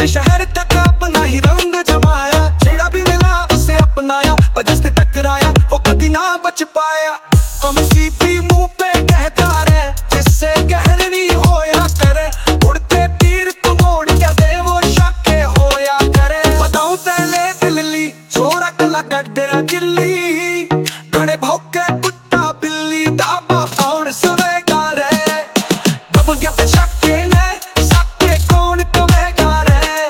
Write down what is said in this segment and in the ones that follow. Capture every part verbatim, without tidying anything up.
हर शहर तक अपना ही रंग जमाया, जेड़ा भी मिला उसे अपनाया, पर जिसने टकराया वो कभी ना बच पाया। हम सीधी मुंह पे कहता रहे, जिससे गहर नहीं होया करे, उड़ते तीर तो मोड़ क्या दे वो शाके होया करे। बताऊं पहले दिल्ली छोरा कला गड्ढा गिल्ली, घड़े भौके कुत्ता बिल्ली दाबा और सवेगा रे। दब गया पे शाके ने शाके कौन कवेगा रे।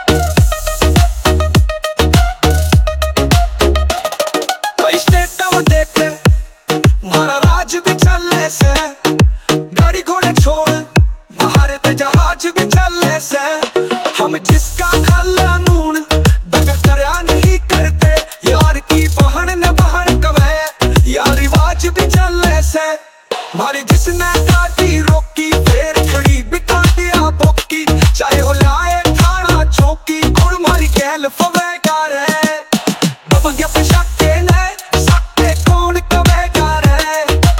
कई स्टेटों देख ले हमारा राज भी चले से, गाड़ी घोड़े छोड़ बाहर पे जहाज भी चले से। हम जिसका खाला नून दगा करया नहीं करते, यार की बहन न बहन कवे यार रिवाज भी चले से। मारी जिसने गाड़ी रोकी फिर खड़ी बिता दिया बोकी, चाहे हो लाए थाना चौकी गुड़ मारी गैल फवेगा रे। दब गया पे शाके ने शाके कौन कवेगा रे।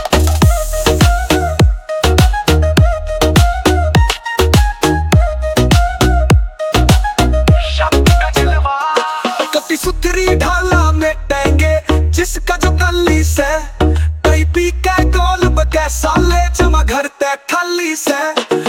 कति सुथरी ढाला मिटेंगे जिसका जो गली से, कई पी के गोल बके साले जमा घर ते खाली से।